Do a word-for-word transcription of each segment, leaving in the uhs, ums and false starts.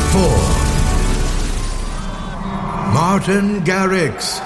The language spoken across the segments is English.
four. Martin Garrix.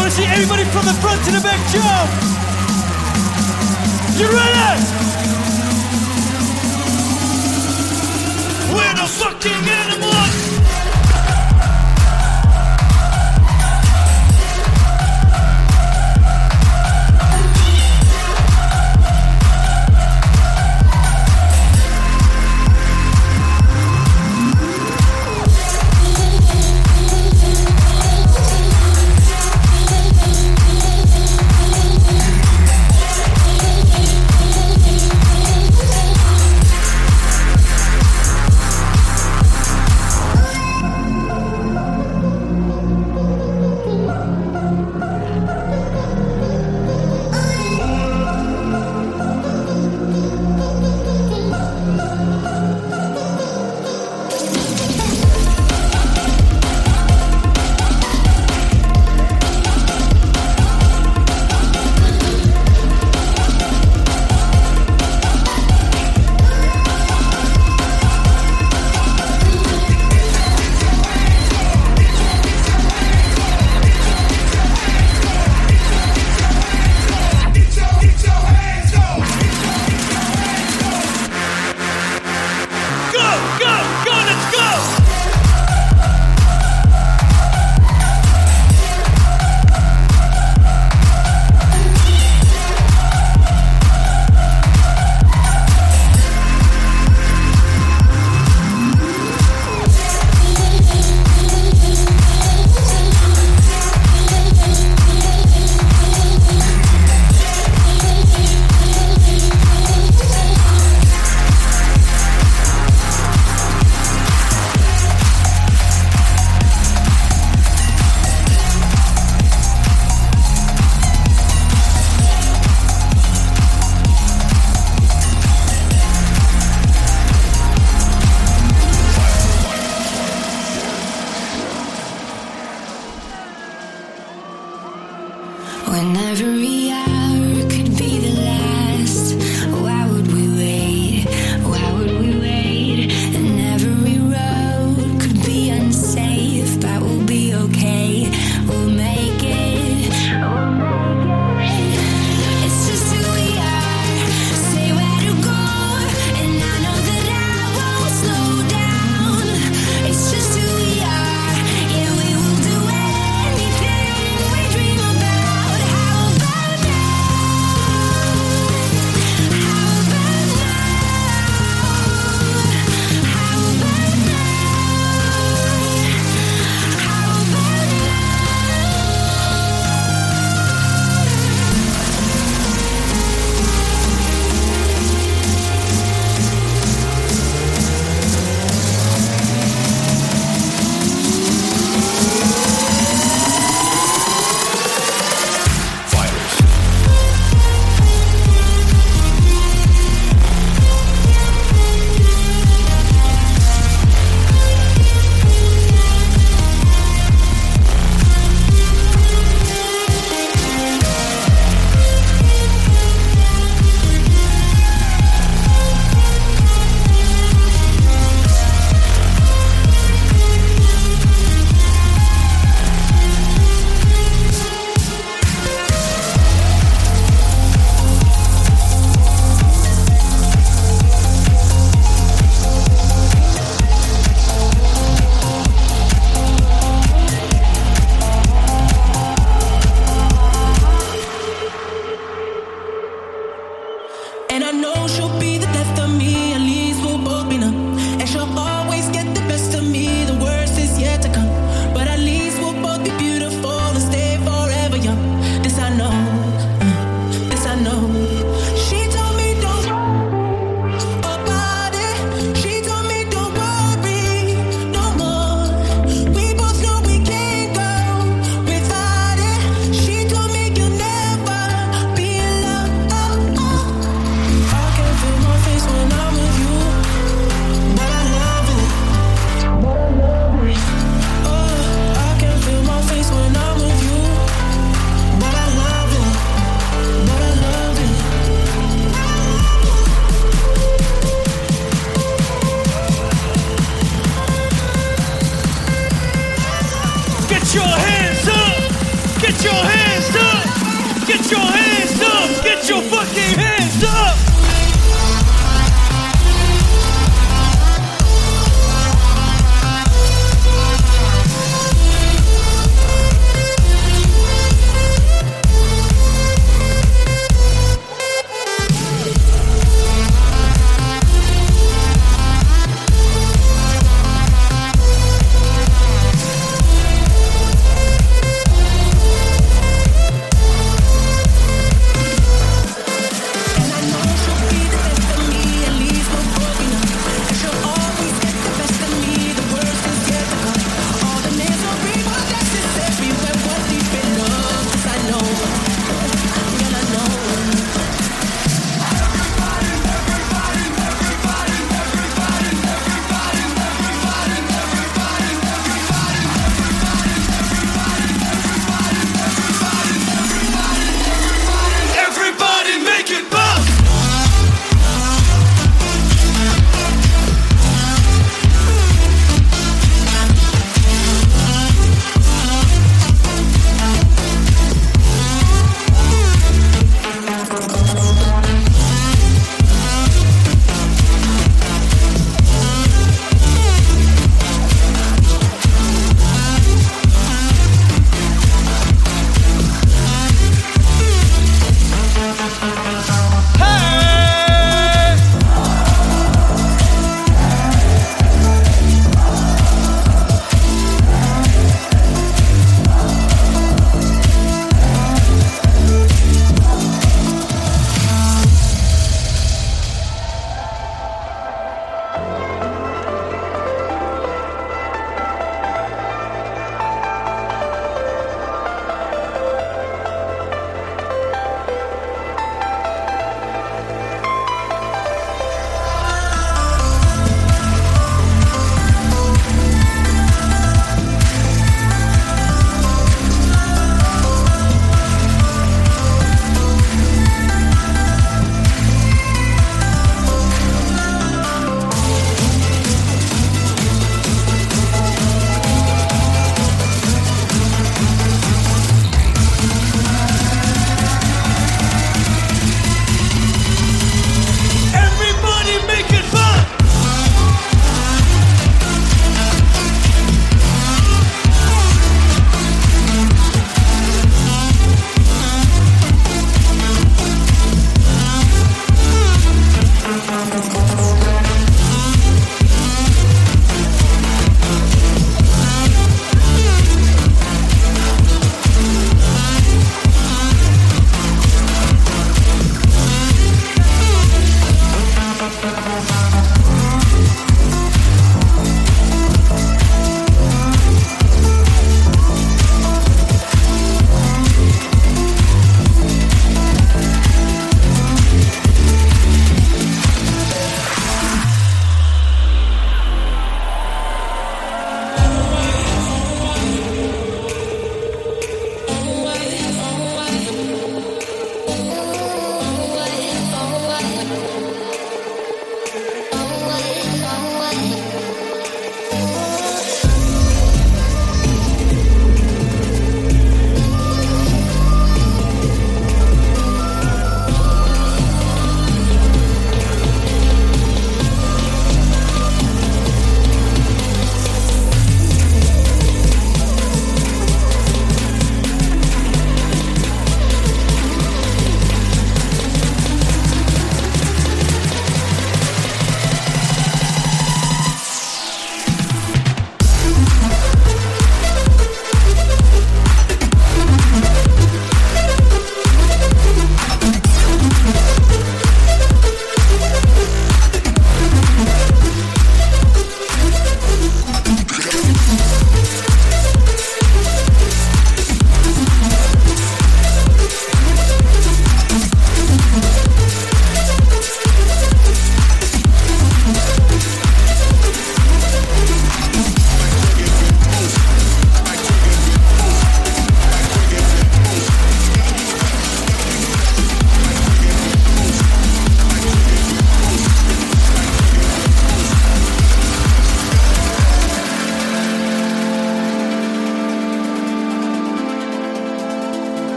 want to see everybody from the front to the back jump. You ready? We're the fucking animals.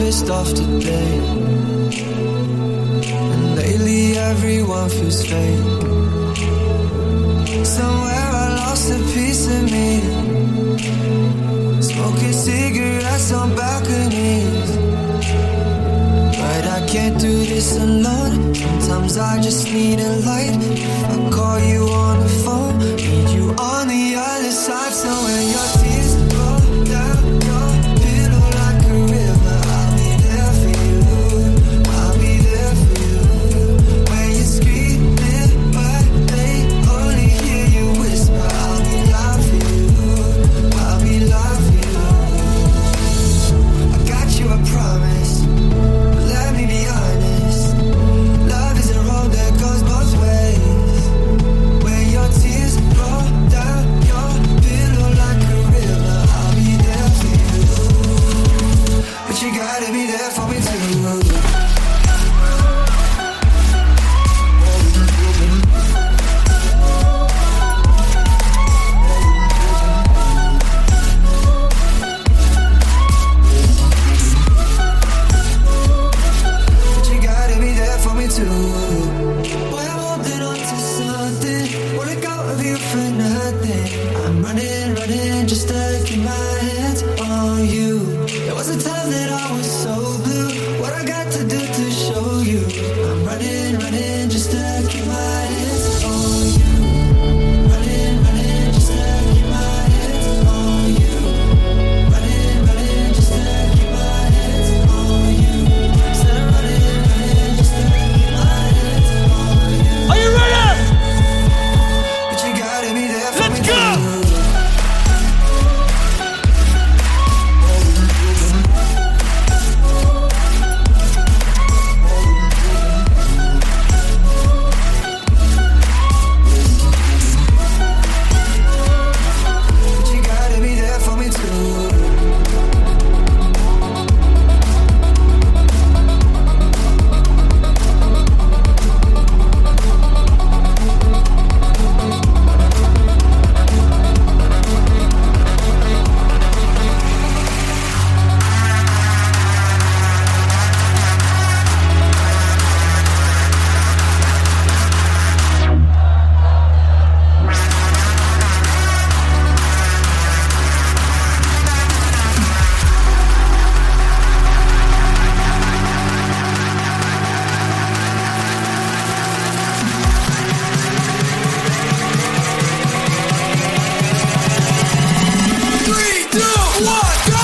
hardest after day. And lately everyone feels fake. Somewhere I lost a piece of me, smoking cigarettes on balconies. But I can't do this alone. Sometimes I just need a light. I call you on the phone, need you on the other side. So when your tears roll down your pillow like a river, I'll be there for you, I'll be there for you. When you're screaming but they only hear you whisper, I'll be loud for you, I'll be loud for you. I got you, I promise. Let me be honest, love is a road that goes both ways. When your tears roll down your pillow like a river, I'll be there for you, but you gotta be there for me too. We're holding on to something, wanna go with you for nothing. I'm running, running just to keep my hands on you. There was a time that I was so blue, what I got to do to show you. I'm running, running just to keep my hands on you. Running, running just to keep my hands on you. Running, running just to keep my hands on you. Instead of running, running just to keep my hands on you. Are you ready? But you gotta be there for Let's me go! too. But you gotta be there for me too. Three, two, one, go!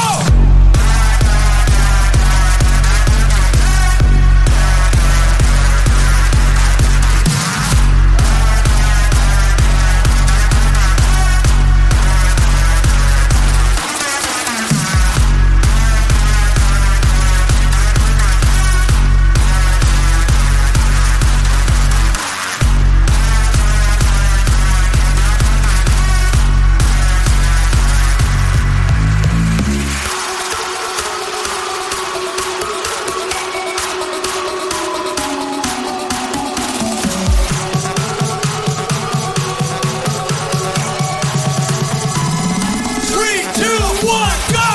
Three, two, one, go!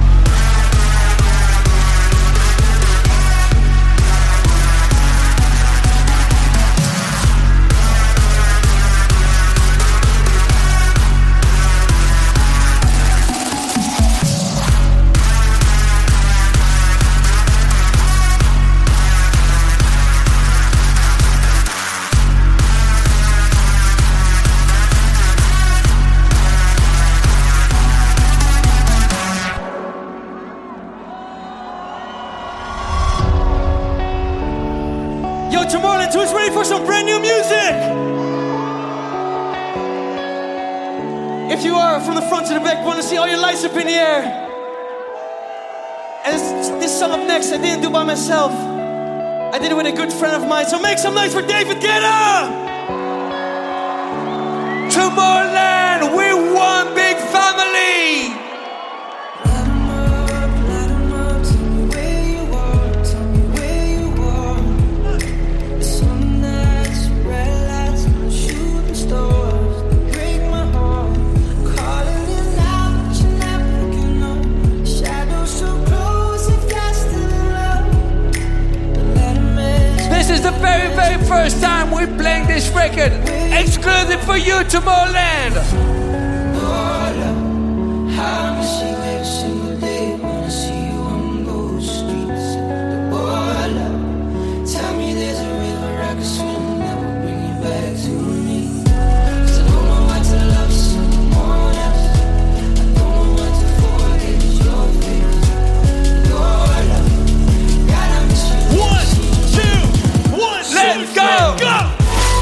Yo, Tomorrowland, who's ready for some brand new music? If you are, from the front to the back, want to see all your lights up in the air. And this, this song up next, I didn't do by myself. I did it with a good friend of mine. So make some noise for David Guetta! Tomorrowland, we're one big family! Let 'em up, let 'em up, tell me where you are, tell me where you are. Some nights, red lights, and shooting stars, they break my heart. Calling you now, but you're not picking up. Shadows so close, if that's still for you, Tomorrowland. How I miss you every single day when I see you on those streets. Oh, love, tell me there's a river I can swim that will bring you back to me. 'Cause I don't know how to love someone else. I don't know what to forget your face. Oh, love, God, I miss you. One, two, one, Let's two, go. three, go.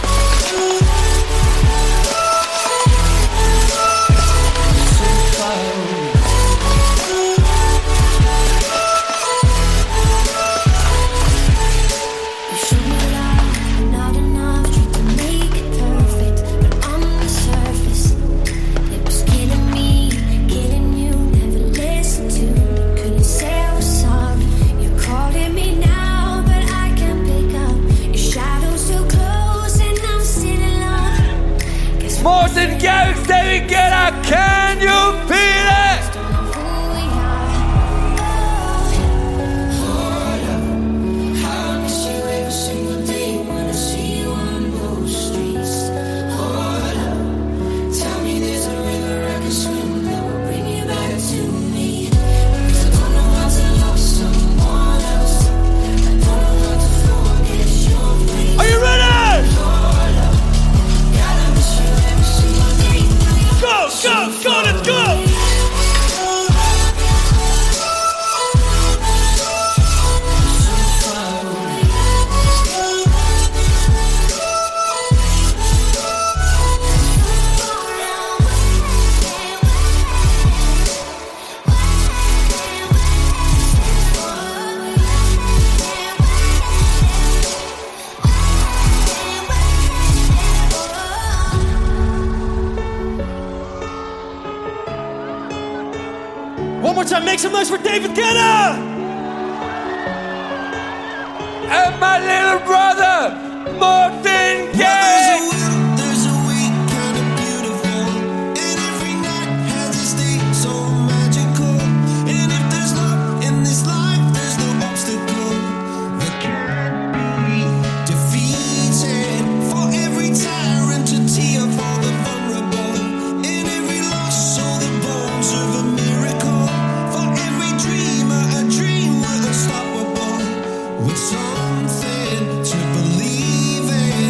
Martin Garrix, David Guetta, can you feel it? How I miss you every single day when I see you on those streets. Oh, love, tell me there's a river I can swim that will bring you back to me. 'Cause I don't know how to love someone else. I don't know how to forget your face. Are you ready? Go, go, go, let's go! One more time, make some noise for David Guetta! And my little brother, Martin Garrix. There's a week kind of beautiful, and every night has a state so magical. And if there's love in this life, there's no obstacle that can't be defeated. For every tyrant, a tear for the vulnerable. In every loss, so the bones of a miracle. For every dreamer, a dream with unstoppable. With something to believe in.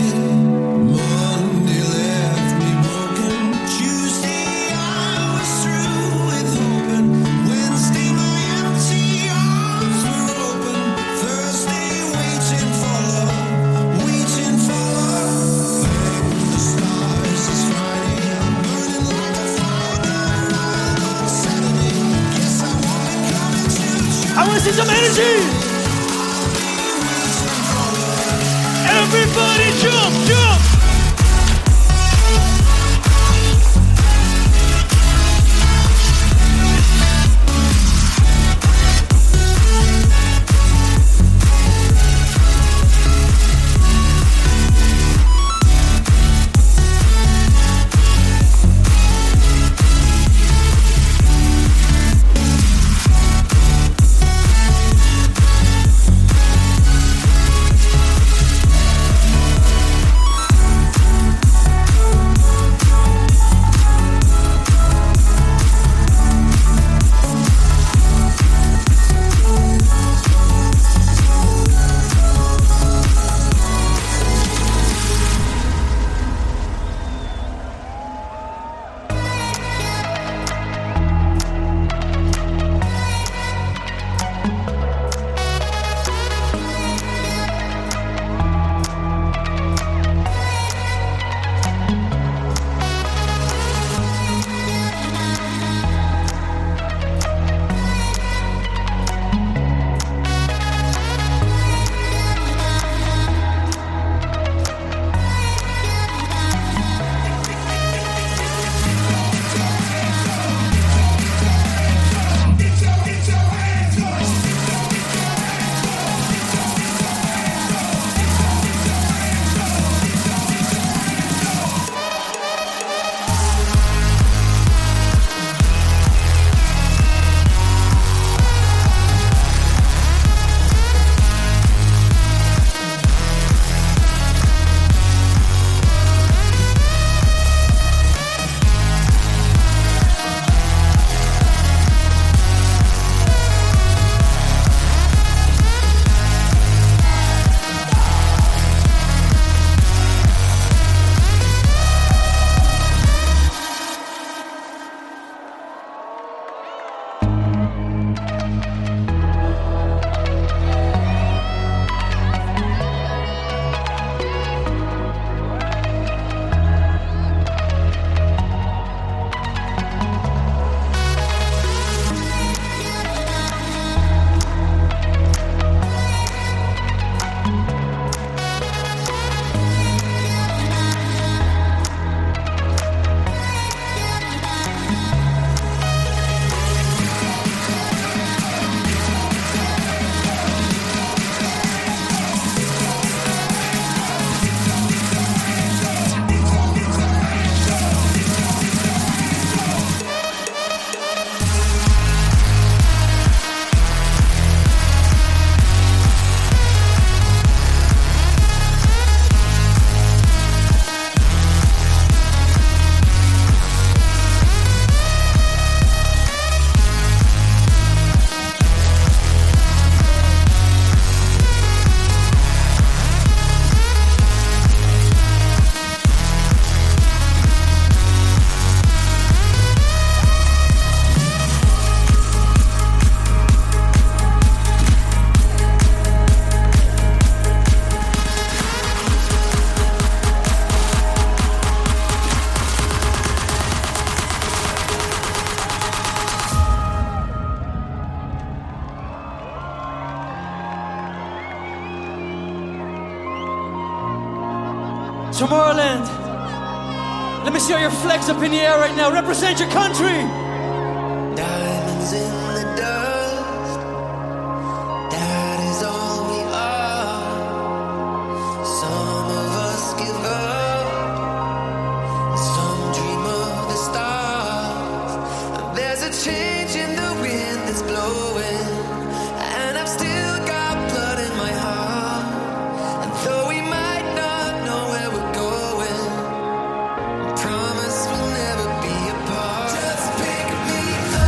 Tomorrowland. Let me see all your flags up in the air right now. Represent your country. Diamonds in the dust, that is all we are. Some of us give up, some dream of the stars. And there's a change in the wind that's blowing, and I've still got blood in my heart. And though we might not know where we're going, I promise we'll never be apart. Just pick me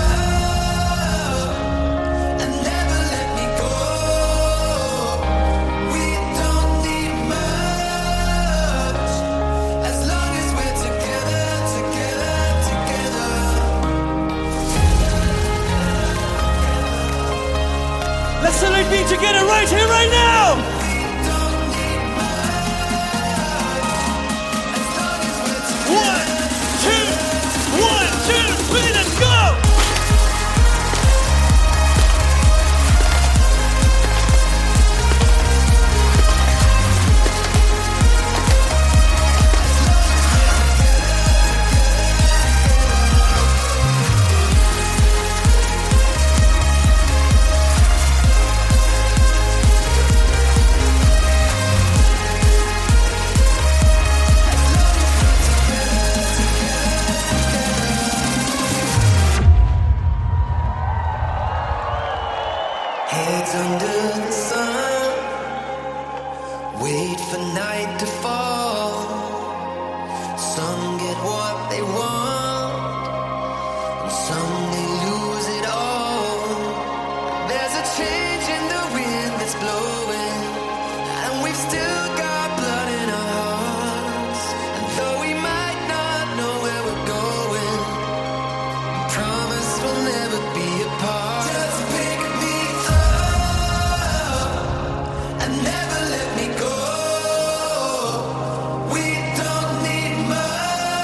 up and never let me go. We don't need much as long as we're together, together, together. Let's celebrate being together right here, right now. We don't need much as long as we're together. One, two, one, two, three, let's go. Heads under the sun, wait for night to fall. Some get what they want, and some they lose it all. There's a change in the wind that's blowing, and we've still got blood in our hearts. And though we might not know where we're going, I promise we'll never be apart. Just pick me up and never let me go. We don't need much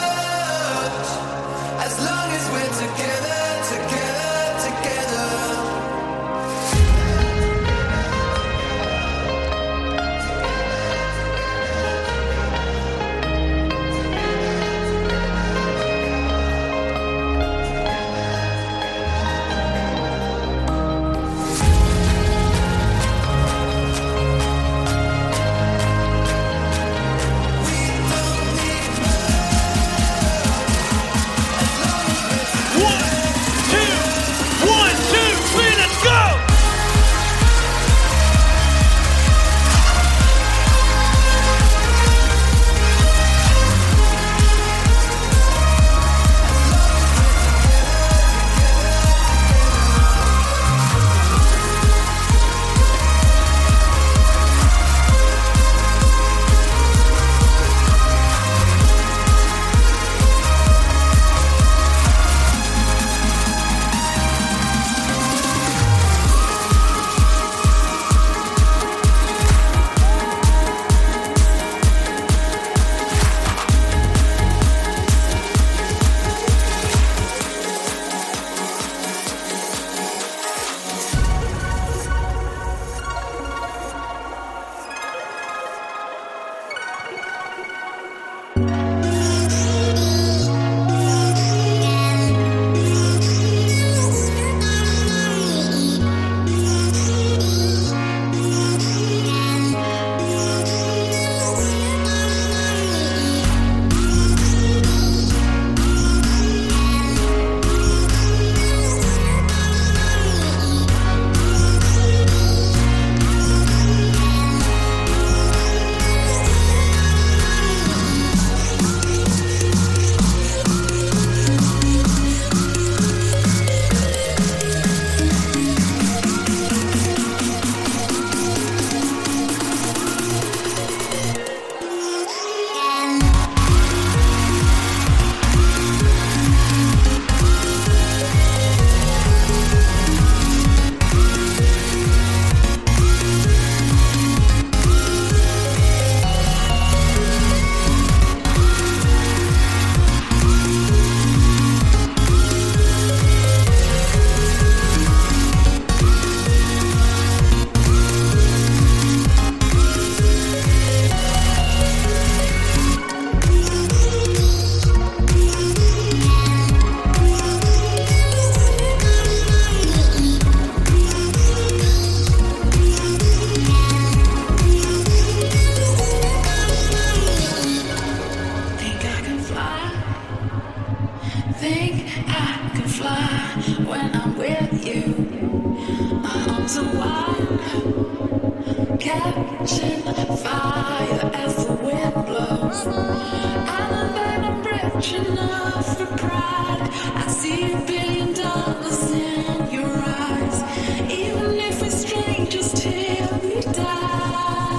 think I can fly when I'm with you. My arms are wide, catching fire as the wind blows. I know that I'm rich enough for pride. I see a billion dollars in your eyes, even if we're strangers till we die.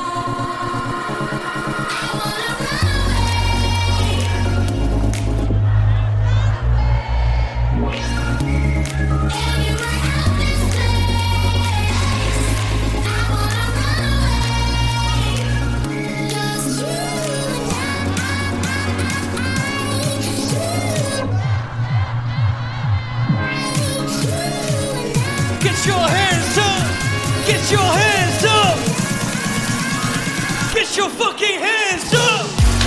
Get your hands up! Get your hands up! Get your fucking hands up!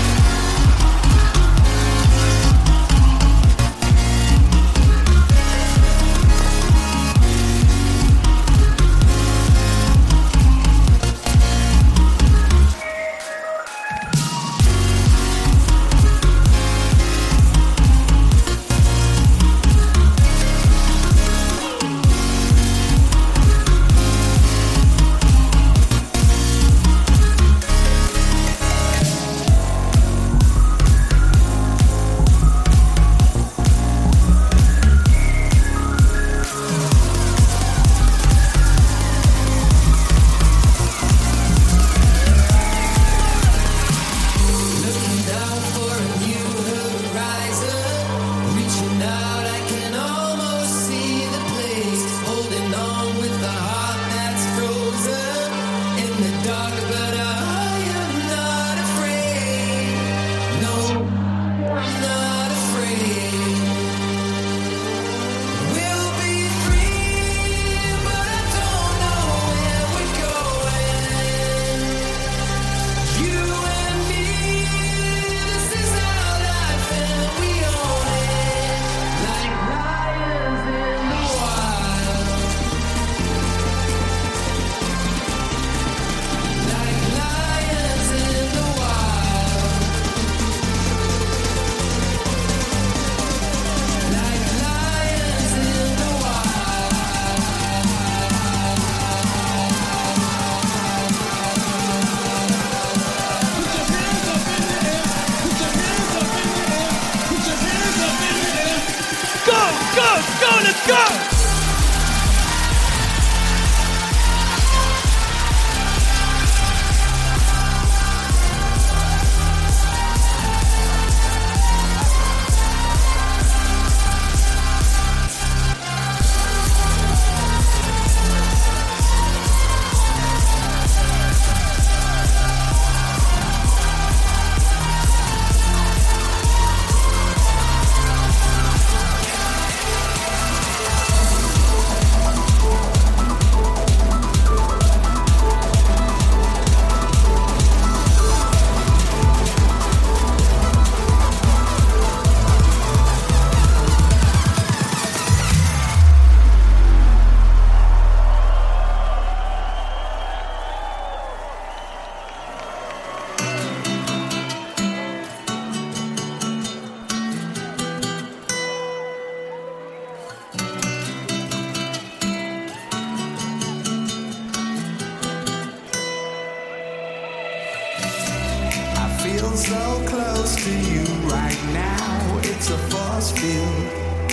So close to you right now, it's a force field.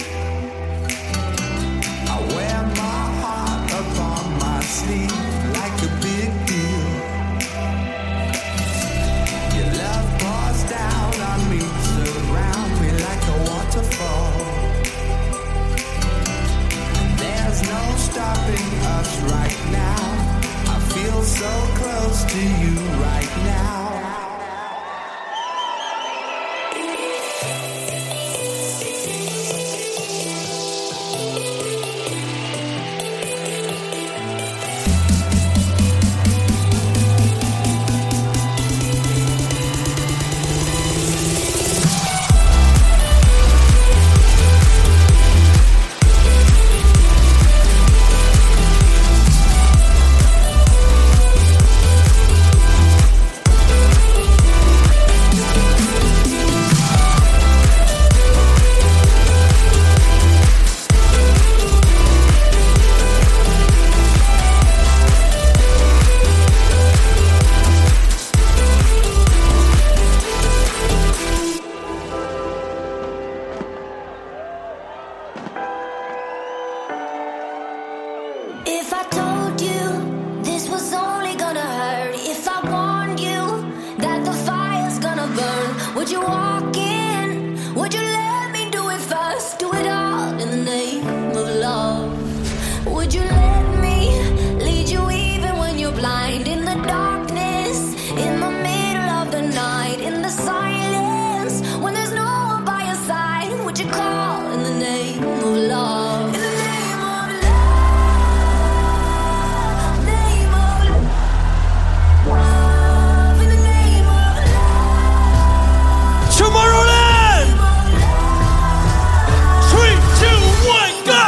I wear my heart upon my sleeve like a big deal. Your love pours down on me, surround me like a waterfall. And there's no stopping us right now. I feel so close to you right now. would you call in the name of love? In the name of love, name of love, in the name of love. Tomorrowland! Three, two, one, go!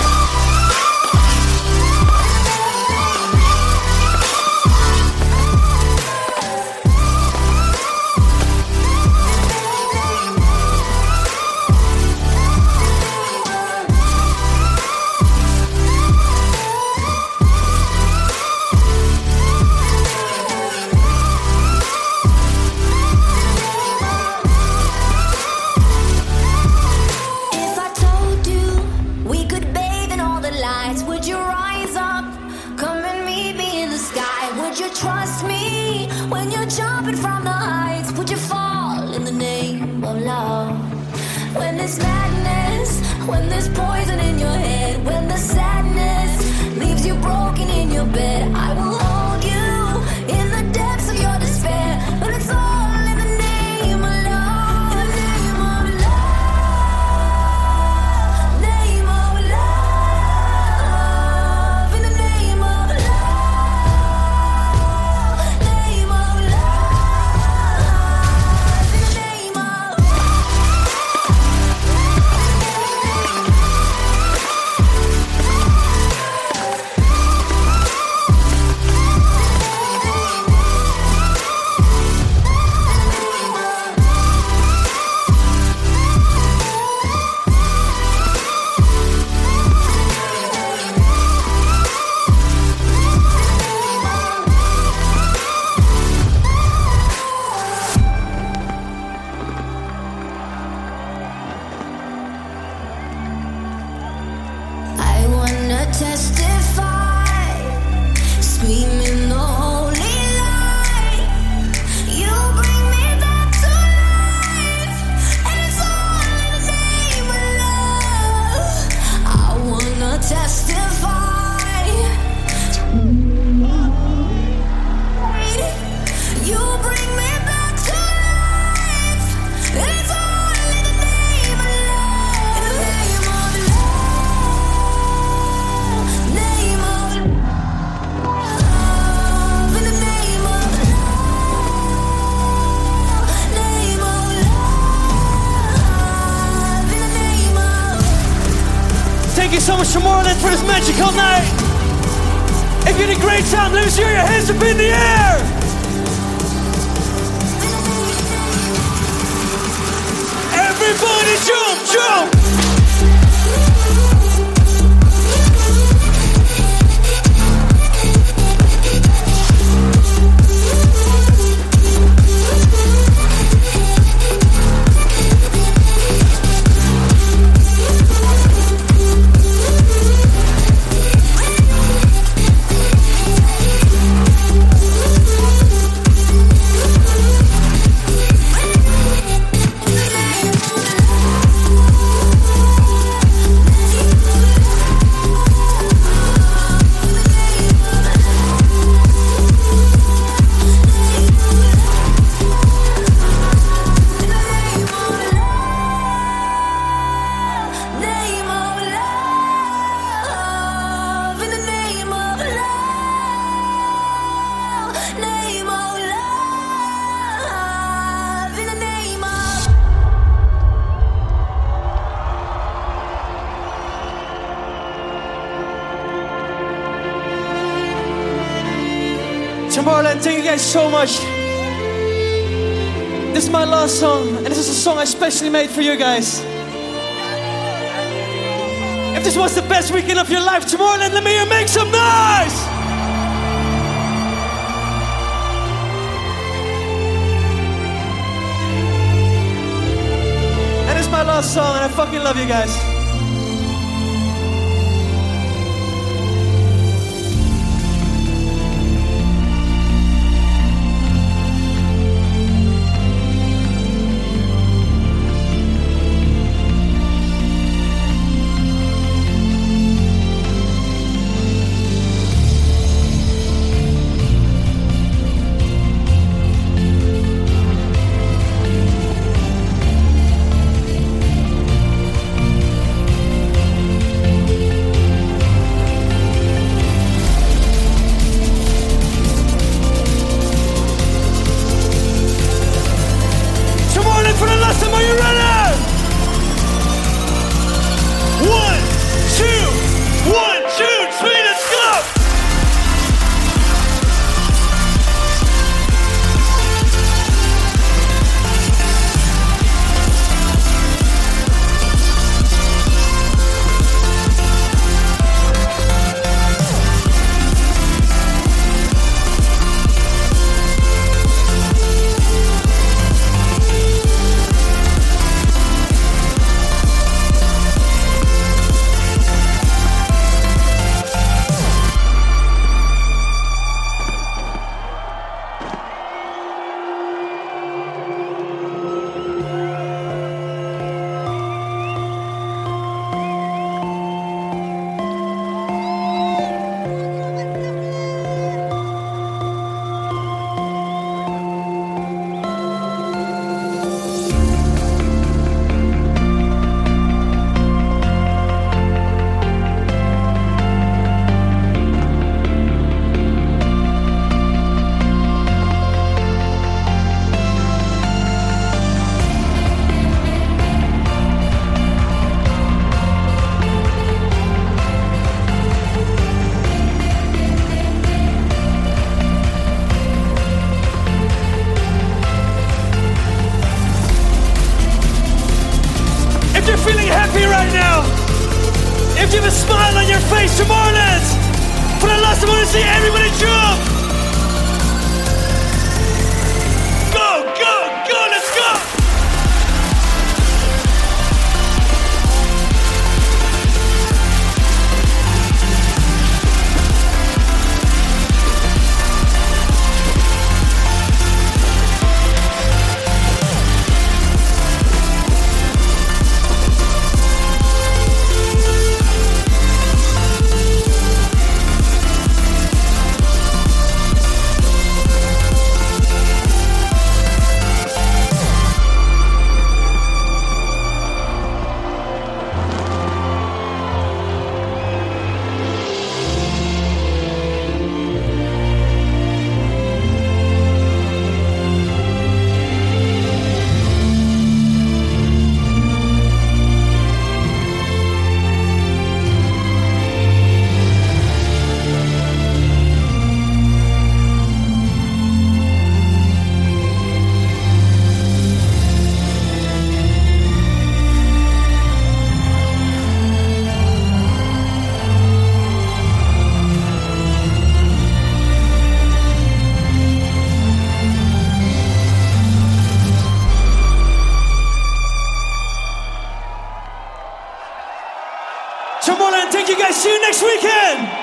Trust me when you're jumping from the heights. Would you fall in the name of love? When there's madness, when there's poison in your head, when the sadness leaves you broken in your bed, I will hold you in the depths of your despair. But it's all in the name of love. In the name of love, name of love, in the name of love. Testify, screaming the holy light. You bring me back to life, and it's all in the name of love. I wanna testify. You bring me back to life, and it's all in the name of love. In the name of name of love, in the name of love, name of love, in the name of. Thank you so much, Tomorrowland, for this magical night. If you had a great time, let me see your hands up in the air. Everybody jump, jump. Tomorrowland, thank you guys so much. This is my last song, and this is a song I specially made for you guys. If this was the best weekend of your life, Tomorrowland, let me hear make some noise! And it's my last song, and I fucking love you guys. you're feeling happy right now, if you have a smile on your face, Tomorrowland, for the last time I want to see everybody jump. Go, go, go, let's go. Tomorrowland, thank you guys. See you next weekend.